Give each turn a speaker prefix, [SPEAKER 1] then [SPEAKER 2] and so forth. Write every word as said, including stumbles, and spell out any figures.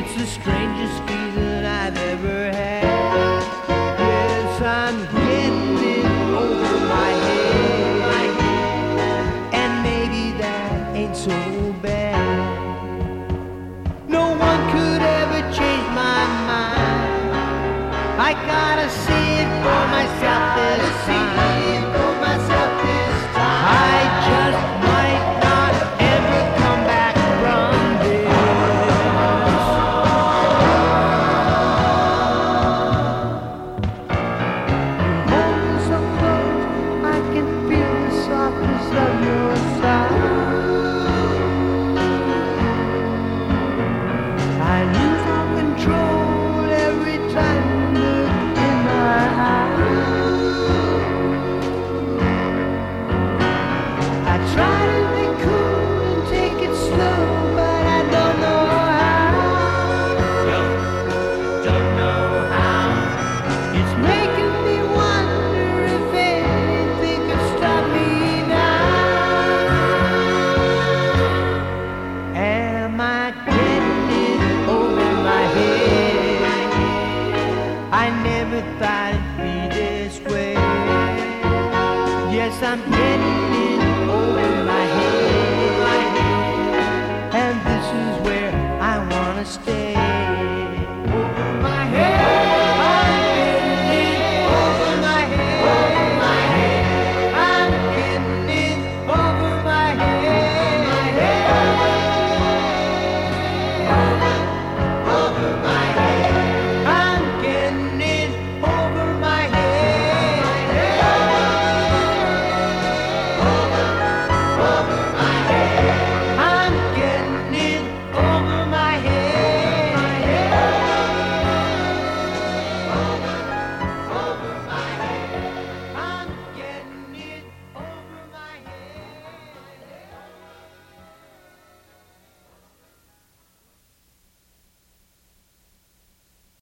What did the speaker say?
[SPEAKER 1] It's the strangest feeling I've ever had. Yes, I'm getting it over my head, and maybe that ain't so bad. No one could ever change my mind. I gotta see it for myself this time. I just might not ever come back from this. Hold me so close, I can feel the softness of your side. I lose all control every time you look in my eyes. I try to be cool and take it slow, but I don't know how. Don't, don't know how. It's making me wonder if anything could stop me now. Am I getting it over my head? I never thought it'd be this way. Yes, I'm getting it over my head, and this is where I wanna stay.